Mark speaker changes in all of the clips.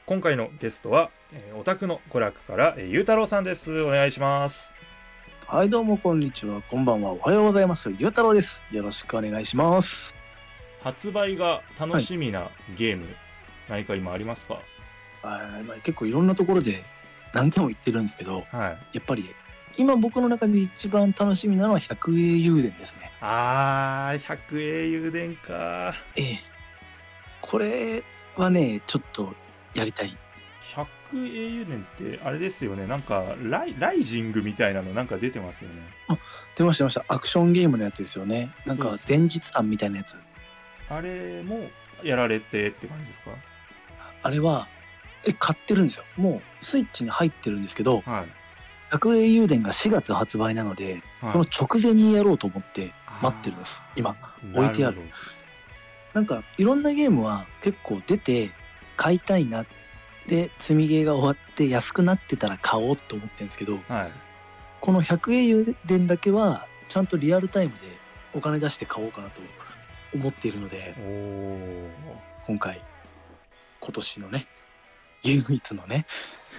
Speaker 1: 今回のゲストは、オタクの娯楽から、ゆうたろうさんです。お願いします。
Speaker 2: はい、どうもこんにちは、こんばんは、おはようございます。ゆうたろうです。よろしくお願いします。
Speaker 1: 発売が楽しみなゲーム、何か今ありますか？
Speaker 2: 結構いろんなところで何回も言ってるんですけど、やっぱり今僕の中で一番楽しみなのは百栄雄伝ですね。
Speaker 1: 百栄雄伝か。
Speaker 2: これはね、ちょっとやりたい。
Speaker 1: 百栄雄伝ってあれですよね、なんかライジングみたいなのなんか出てますよね。
Speaker 2: 出ましたアクションゲームのやつですよね。なんか前日談みたいなやつ。
Speaker 1: あれもやられてって感じですか？
Speaker 2: あれは買ってるんですよ。もうスイッチに入ってるんですけど、百栄雄伝が4月発売なので、その直前にやろうと思って待ってるんです。今置いてある。なんかいろんなゲームは結構出て買いたいなって積みゲーが終わって安くなってたら買おうと思ってるんですけど、この百栄雄伝だけはちゃんとリアルタイムでお金出して買おうかなと思っているので、今年のね唯一のね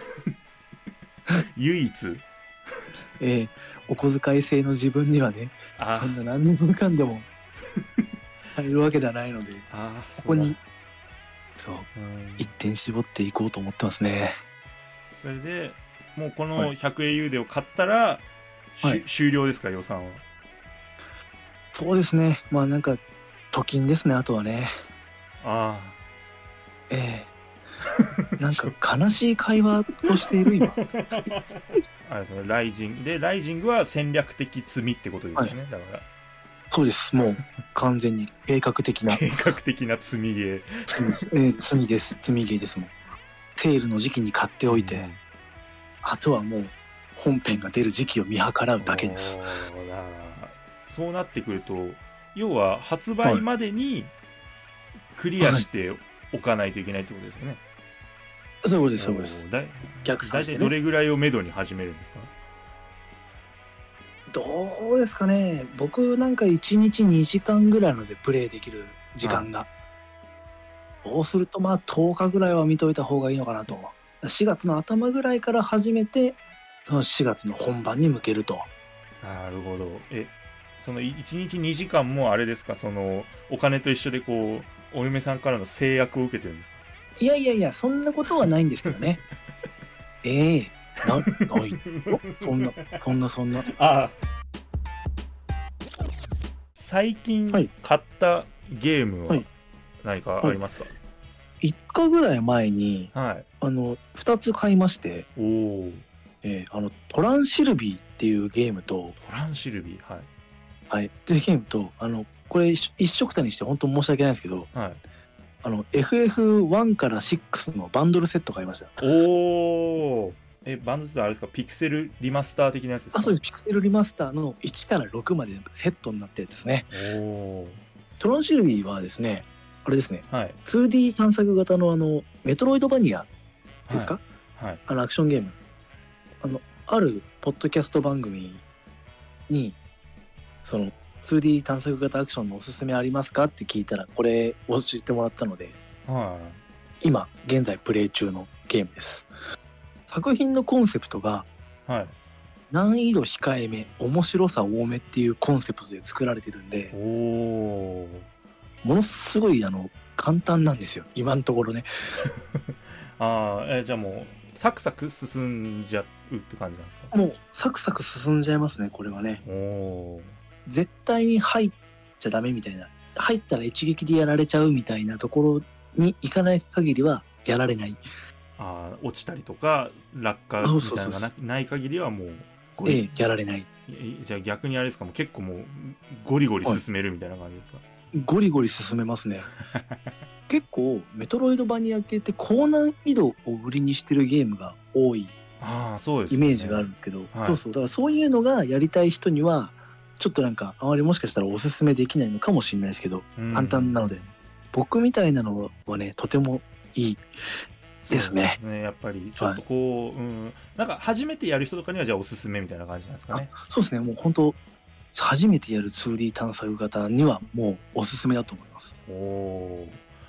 Speaker 1: 唯一
Speaker 2: お小遣い制の自分にはね、そんな何でもかんでも入るわけではないので、ここに一点絞っていこうと思ってますね。
Speaker 1: それでもうこの百栄雄伝を買ったら、終了ですか？予算は。
Speaker 2: そうですね、まあなんか貯金ですね、あとはね。なんか悲しい会話をしている今
Speaker 1: ライジングは戦略的積みってことですよね、だから
Speaker 2: そうです。もう完全に計画的な
Speaker 1: 積みゲー
Speaker 2: 積みゲーですもん。セールの時期に買っておいて、あとはもう本編が出る時期を見計らうだけです。
Speaker 1: そうなってくると、要は発売までにクリアしておかないといけないってことですよね。
Speaker 2: そういうことです。逆算してね。
Speaker 1: 大体どれぐらいをめどに始めるんですか？
Speaker 2: どうですかね。僕なんか1日2時間ぐらいのでプレイできる時間が、そうするとまあ10日ぐらいは見といた方がいいのかなと。4月の頭ぐらいから始めて4月の本番に向けると。
Speaker 1: なるほど。その1日2時間もあれですか、そのお金と一緒でこうお嫁さんからの制約を受けてるんですか？
Speaker 2: いやそんなことはないんですけどねないそんな
Speaker 1: 最近買ったゲームは何かありますか
Speaker 2: ？1日ぐらい前に、2つ買いまして、トランシルビーっていうゲームと、っていうゲームと、これ一緒くたにして本当申し訳ないんですけど、FF1 から6のバンドルセット買いました。
Speaker 1: バンドルセットあれですか？ピクセルリマスター的なやつですか？
Speaker 2: そうです。ピクセルリマスターの1から6までセットになったやつですね。トランシルビーはですね、あれですね、2D 探索型のメトロイドバニアですか？アクションゲーム。あるポッドキャスト番組にその 2D 探索型アクションのおすすめありますかって聞いたら、これ教えてもらったので、今現在プレイ中のゲームです。作品のコンセプトが、難易度控えめ、面白さ多めっていうコンセプトで作られてるんで、ものすごい簡単なんですよ、今のところね。
Speaker 1: じゃあもうサクサク進んじゃうって感じなんですか？
Speaker 2: もうサクサク進んじゃいますね、これはね。絶対に入っちゃダメみたいな、入ったら一撃でやられちゃうみたいなところに行かない限りはやられない。
Speaker 1: 落ちたりとか落下みたいなのがない限りはもう
Speaker 2: やられない。
Speaker 1: じゃあ逆にあれですか、もう結構もうゴリゴリ進めるみたいな感じですか？
Speaker 2: ゴリゴリ進めますね。結構メトロイドバニア系って高難易度を売りにしてるゲームが多いイメージがあるんですけど、だからそういうのがやりたい人にはちょっとなんかあまりもしかしたらおすすめできないのかもしれないですけど、簡単なので僕みたいなのはね、とてもいいですね。
Speaker 1: やっぱりちょっとこう、なんか初めてやる人とかにはじゃあおすすめみたいな感じなんですかね。
Speaker 2: そうですね、もう本当初めてやる 2D 探索型にはもうおすすめだと思います。
Speaker 1: こ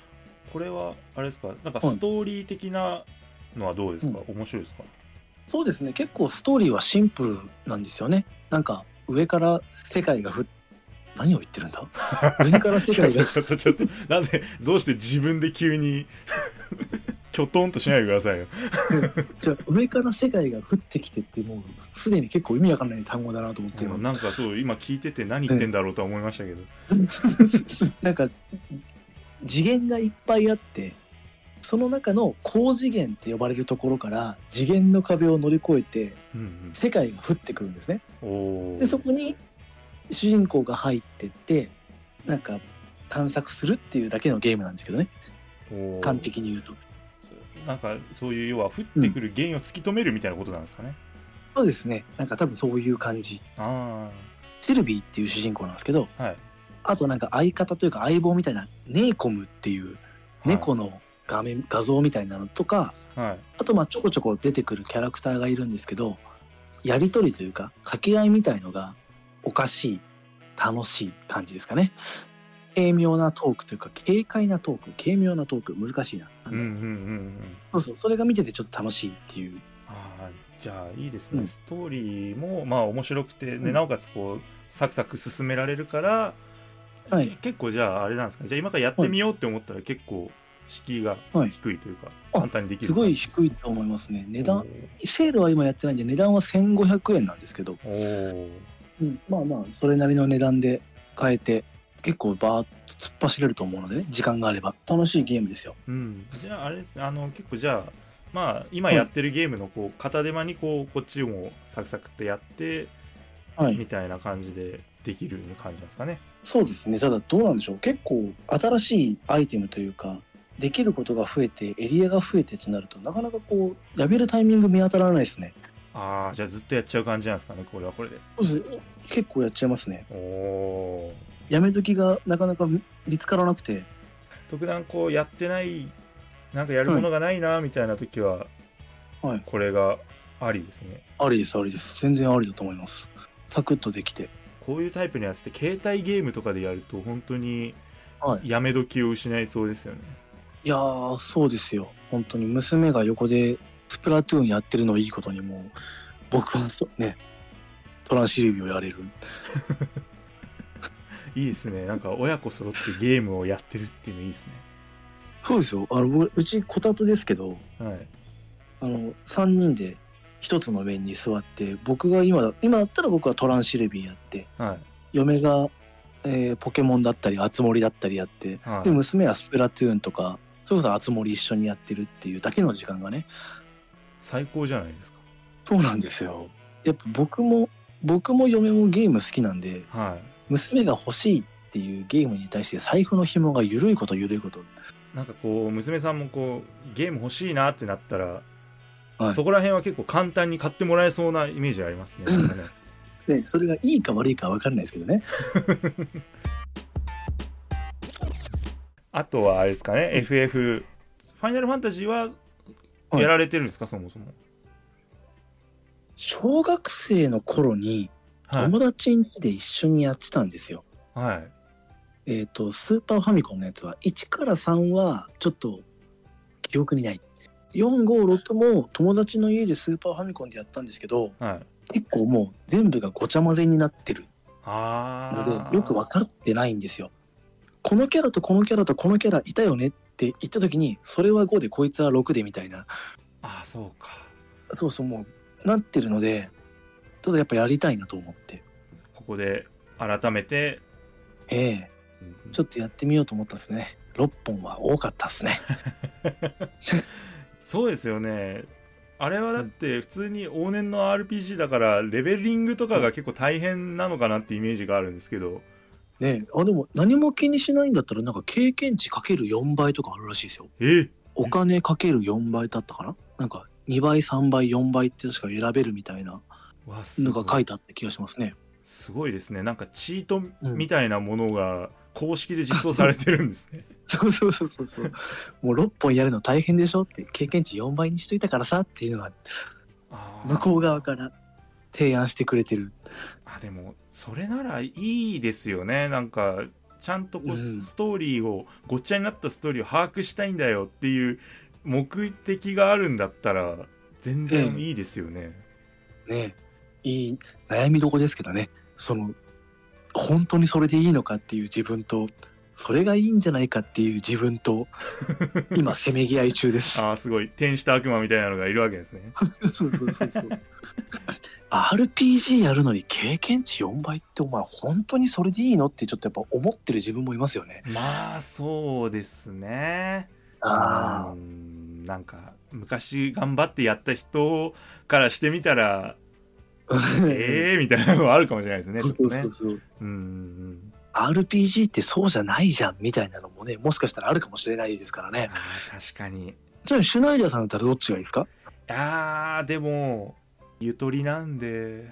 Speaker 1: これはあれですか、なんかストーリー的なのはどうですか、面白いですか？
Speaker 2: そうですね、結構ストーリーはシンプルなんですよね。なんか上から世界が何を言ってるんだ上から世界が
Speaker 1: ちょっとなんでどうして自分で急にきょとんとしないでくださいよ
Speaker 2: じゃあ上から世界が降ってきてってもうすでに結構意味わかんない単語だなと思って、
Speaker 1: なんかそう今聞いてて何言ってんだろうとは思いましたけど、
Speaker 2: なんか次元がいっぱいあって、その中の高次元って呼ばれるところから次元の壁を乗り越えて世界が降ってくるんですね。でそこに主人公が入ってってなんか探索するっていうだけのゲームなんですけどね、端的に言うと。
Speaker 1: なんかそういう要は降ってくる原因を突き止めるみたいなことなんですかね。
Speaker 2: そうですね、なんか多分そういう感じ。シルビーっていう主人公なんですけど、はい、あとなんか相方というか相棒みたいなネイコムっていう猫の画像みたいなのとか、はい、あとまあちょこちょこ出てくるキャラクターがいるんですけど、やり取りというか掛け合いみたいのがおかしい楽しい感じですかね。軽妙なトークというか軽快なトーク、軽妙なトーク、難しいな。そうそれが見ててちょっと楽しいっていう。
Speaker 1: じゃあいいですね、ストーリーもまあ面白くて、ね、なおかつこうサクサク進められるから、はい、結構じゃああれなんですかね、じゃあ今からやってみようって思ったら結構敷居が低いというか、簡単にできる。
Speaker 2: すごい低いと思いますね。値段セールは今やってないんで値段は1500円なんですけど、まあまあそれなりの値段で買えて結構バーッと突っ走れると思うので、ね、時間があれば楽しいゲームですよ。
Speaker 1: じゃああれです結構じゃあまあ今やってるゲームのこう片手間にこっちもサクサクってやって、みたいな感じでできる感じなんですかね。
Speaker 2: そうですね。ただどうなんでしょう、結構新しいアイテムというかできることが増えてエリアが増えてってなるとなかなかこうやめるタイミング見当たらないですね。
Speaker 1: じゃあずっとやっちゃう感じなんですかね、これはこれで。
Speaker 2: そうです、結構やっちゃいますね。やめ時がなかなか見つからなくて、
Speaker 1: 特段こうやってないなんかやるものがないなみたいな時は、これがありですね。
Speaker 2: ありですありです、全然ありだと思います。サクッとできて、
Speaker 1: こういうタイプのやつって携帯ゲームとかでやると本当にやめ時を失いそうですよね。
Speaker 2: いやーそうですよ。本当に娘が横でスプラトゥーンやってるのをいいことにもう僕はねトランシルビをやれる
Speaker 1: いいですね。なんか親子揃ってゲームをやってるっていうのいいですね。
Speaker 2: そうですよ。うちこたつですけど、3人で一つの面に座って、僕が今だったら僕はトランシルビーやって、嫁が、ポケモンだったりあつ森だったりやって、で娘はスプラトゥーンとかそれこそあつ森一緒にやってるっていうだけの時間がね、
Speaker 1: 最高じゃないですか。
Speaker 2: そうなんですよ。やっぱ僕も嫁もゲーム好きなんで、娘が欲しいっていうゲームに対して財布の紐が緩いこと
Speaker 1: なんかこう娘さんもこうゲーム欲しいなってなったら、そこら辺は結構簡単に買ってもらえそうなイメージありますね。
Speaker 2: でそれがいいか悪いか分かんないですけどね
Speaker 1: あとはあれですかね、FF ファイナルファンタジーはやられてるんですか、そもそも。
Speaker 2: 小学生の頃に友達ん家で一緒にやってたんですよ。スーパーファミコンのやつは1から3はちょっと記憶にない。456も友達の家でスーパーファミコンでやったんですけど、結構もう全部がごちゃ混ぜになってるのでよく分かってないんですよ。このキャラとこのキャラとこのキャラいたよねって言った時に、それは5でこいつは6でみたいな、
Speaker 1: そうか、
Speaker 2: そうもうなってるので、ただやっぱやりたいなと思って
Speaker 1: ここで改めて
Speaker 2: ちょっとやってみようと思ったんですね。6本は多かったですね
Speaker 1: そうですよね。あれはだって普通に往年の RPG だからレベリングとかが結構大変なのかなってイメージがあるんですけど
Speaker 2: ね。でも何も気にしないんだったらなんか経験値かける4倍とかあるらしいですよ。お金かける4倍だったかな、なんか2倍3倍4倍って確か選べるみたいなのが書いてあった気がしますね。
Speaker 1: すごいですね。なんかチートみたいなものが公式で実装されてるんですね。
Speaker 2: そうもう6本やるの大変でしょって、経験値4倍にしといたからさっていうのが向こう側から提案してくれてる。
Speaker 1: でもそれならいいですよね。なんかちゃんとこうストーリーをごっちゃになったストーリーを把握したいんだよっていう目的があるんだったら全然いいですよね。
Speaker 2: ね、いい悩みどこですけどね。本当にそれでいいのかっていう自分と、それがいいんじゃないかっていう自分と今せめぎ合い中です。
Speaker 1: ああ、すごい天使と悪魔みたいなのがいるわけですね。
Speaker 2: そうRPG やるのに経験値4倍ってお前本当にそれでいいのってちょっとやっぱ思ってる自分もいますよね。
Speaker 1: まあそうですね。なんか昔頑張ってやった人からしてみたらみたいなのがあるかもしれないですね。ちょっとね。
Speaker 2: RPG ってそうじゃないじゃんみたいなのもね、もしかしたらあるかもしれないですからね。
Speaker 1: 確かに。
Speaker 2: じゃあシュナイダーさんだったらどっちがいいですか？
Speaker 1: でもゆとりなんで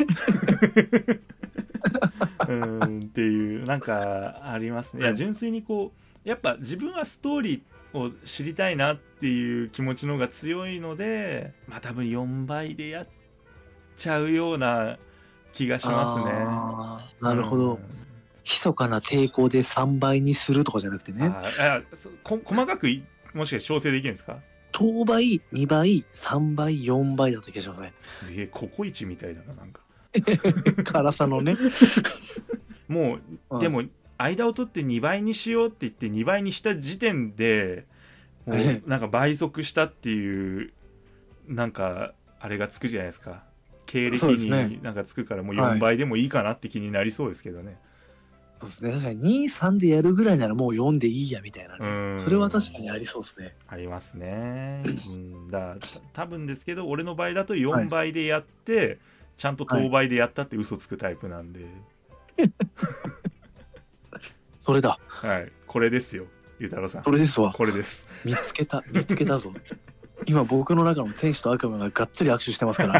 Speaker 1: っていうなんかありますね。いや純粋にこうやっぱ自分はストーリーを知りたいなっていう気持ちの方が強いので、多分4倍でやっちゃうような気がしますね。
Speaker 2: なるほど。密かな抵抗で3倍にするとかじゃなくてね。
Speaker 1: 細かくもしかして調整できるんですか？
Speaker 2: 等倍、2倍、3倍、4倍だった気がしますね。
Speaker 1: すげえココイチみたいだな、なんか
Speaker 2: 辛さのね
Speaker 1: もう、でも間を取って2倍にしようって言って2倍にした時点でもうなんか倍速したっていうなんかあれがつくじゃないですか。経歴になんかつくからもう4倍でもいいかなって気になりそうですけどね。
Speaker 2: そうですね。確かに2、3でやるぐらいならもう4でいいやみたいなね。それは確かにありそうですね。
Speaker 1: ありますね。多分ですけど俺の場合だと4倍でやって、ちゃんと等倍でやったって嘘つくタイプなんで。
Speaker 2: それだ。
Speaker 1: はい、これですよ、ゆうたろうさん。
Speaker 2: それですわ。
Speaker 1: これです。
Speaker 2: 見つけたぞ。今僕の中の天使と悪魔ががっつり握手してますから。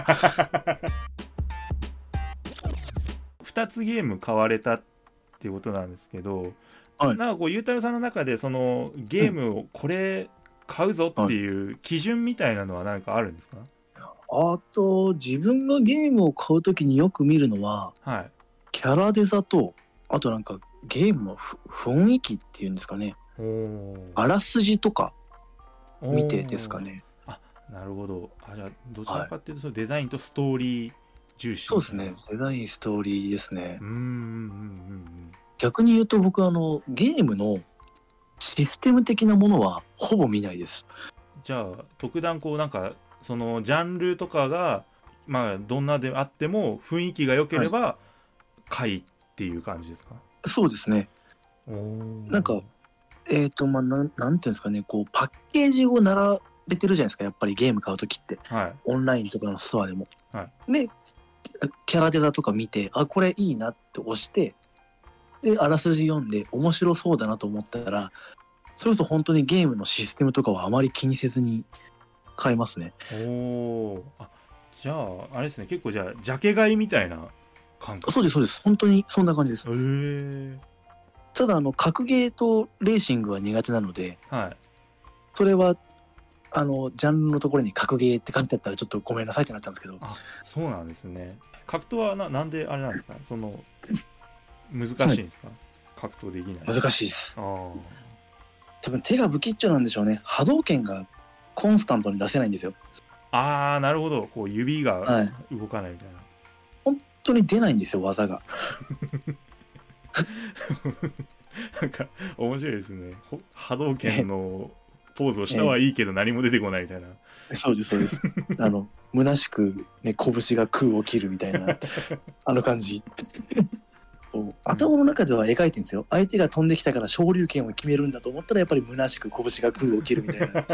Speaker 1: 2つゲーム買われたっていうことなんですけど、なんかこうゆうたろうさんの中でそのゲームをこれ買うぞっていう基準みたいなのは何かあるんですか？
Speaker 2: あと自分がゲームを買うときによく見るのは、キャラデザとあとなんかゲームの雰囲気っていうんですかね。あらすじとか見てですかね。
Speaker 1: なるほど。じゃあどちらかっていうとそのデザインとストーリー重視。
Speaker 2: そうですね。デザインストーリーですね。逆に言うと僕ゲームのシステム的なものはほぼ見ないです。
Speaker 1: じゃあ特段こうなんかそのジャンルとかがどんなであっても雰囲気が良ければ買いっていう感じですか？
Speaker 2: そうですね。なんかなんていうんですかね、こうパッケージを並べてるじゃないですか、やっぱりゲーム買うときって、オンラインとかのストアでも。でキャラデザとか見て、これいいなって押して、であらすじ読んで面白そうだなと思ったら、それこそ本当にゲームのシステムとかはあまり気にせずに買いますね。
Speaker 1: じゃああれですね、結構じゃあジャケ買いみたいな感覚。
Speaker 2: そうです本当にそんな感じです。ただ格ゲーとレーシングは苦手なので、それはジャンルのところに格ゲーって書いてあったらちょっとごめんなさいってなっちゃうんですけど。
Speaker 1: そうなんですね。格闘はなんであれなんですか？その難しいんですか？格闘できない。
Speaker 2: 難しいです。多分手が不吉祥なんでしょうね。波動拳がコンスタントに出せないんですよ。
Speaker 1: なるほど。こう指が動かないみたいな。
Speaker 2: 本当に出ないんですよ、技が。
Speaker 1: なんか面白いですね。波動拳のポーズをしたはいいけど何も出てこないみたいな。
Speaker 2: そうです虚しくね、拳が空を切るみたいな感じ。頭の中では描いてるんですよ。相手が飛んできたから昇竜拳を決めるんだと思ったらやっぱり虚しく拳が空を切るみたいな。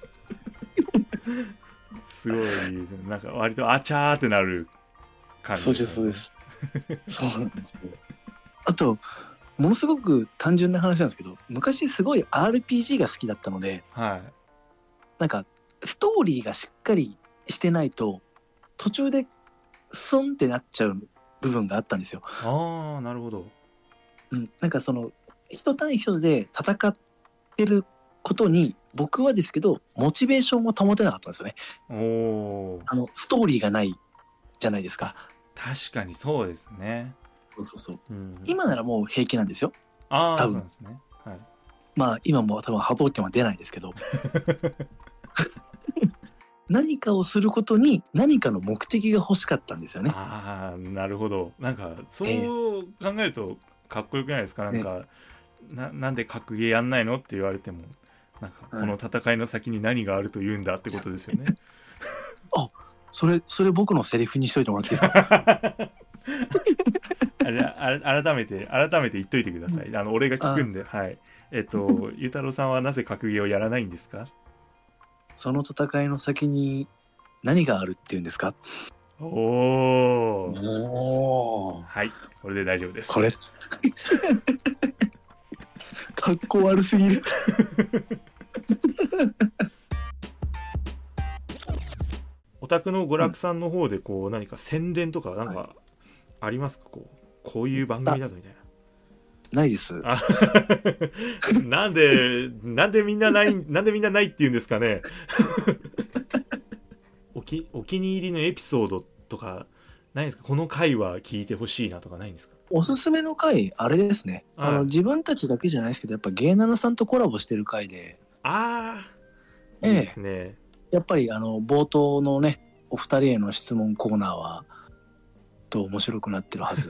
Speaker 1: すごいですね。なんか割とあちゃーってなる感じですね。
Speaker 2: そうなんですよ。あとものすごく単純な話なんですけど、昔すごい RPG が好きだったので、なんかストーリーがしっかりしてないと途中でスンってなっちゃう部分があったんですよ。
Speaker 1: なるほど。
Speaker 2: なんかその人対人で戦ってることに僕はですけどモチベーションを保てなかったんですよね。ストーリーがないじゃないですか。
Speaker 1: 確かにそうですね。
Speaker 2: 今ならもう平気なんですよ。
Speaker 1: ああ、
Speaker 2: 多分
Speaker 1: そうなんですね。はい。
Speaker 2: まあ今も多分波動拳は出ないですけど何かをすることに何かの目的が欲しかったんですよね。
Speaker 1: ああ、なるほど。なんかそう考えるとかっこよくないですか？なんか、なんで格ゲーやんないのって言われても、なんかこの戦いの先に何があると言うんだってことですよね。
Speaker 2: あ、それ僕のセリフにしといてもらっていいですか？
Speaker 1: 改めて言っといてください。俺が聞くんで。はい。ゆうたろうさんはなぜ格ゲーをやらないんですか？
Speaker 2: その戦いの先に何があるっていうんですか？
Speaker 1: お
Speaker 2: お。
Speaker 1: はい、これで大丈夫です。
Speaker 2: これかっこ悪すぎる。
Speaker 1: お宅の娯楽さんの方でこう何か宣伝とかなんかありますか？こういう番組だぞみたいな。
Speaker 2: ないです。
Speaker 1: なんでみんなないって言うんですかね。お気に入りのエピソードとかないですか？この回は聞いてほしいなとかないんですか？
Speaker 2: おすすめの回、あれですね。自分たちだけじゃないですけど、やっぱ芸7さんとコラボしてる回で。
Speaker 1: ああ、いいですね。
Speaker 2: やっぱり冒頭のね、お二人への質問コーナーは、面白くなってるはず。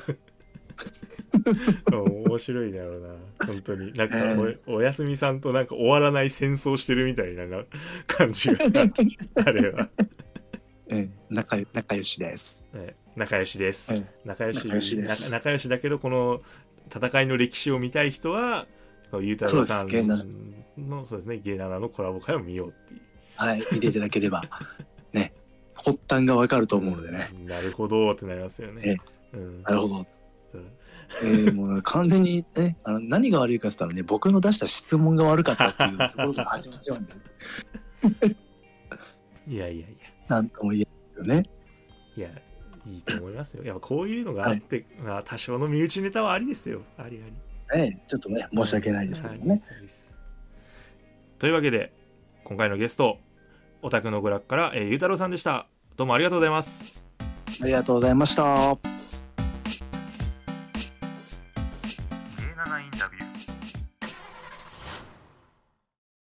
Speaker 1: 面白いだろうな、本当に。なんかおやすみさんとなんか終わらない戦争してるみたいな感じがあれは。
Speaker 2: 仲良しです。
Speaker 1: 仲良しです。仲良しだけど、この戦いの歴史を見たい人はゆうたろうさんのそうですね、芸7のコラボ会を見ようっていう。
Speaker 2: はい、見ていただければね、発端がわかると思うのでね。
Speaker 1: なるほどってなりますよね。
Speaker 2: なるほど。もう完全にね、何が悪いかって言ったらね、僕の出した質問が悪かったっていうところから始まっちゃうんで。
Speaker 1: いや
Speaker 2: なんとも言えないよね。
Speaker 1: いや、いいと思いますよ。やっぱこういうのがあって、まあ多少の身内ネタはありですよ。あり。
Speaker 2: ちょっとね、申し訳ないですけどね。
Speaker 1: というわけで今回のゲスト、オタクの娯楽からゆうたろうさんでした。どうもありがとうございます。
Speaker 2: ありがとうございました。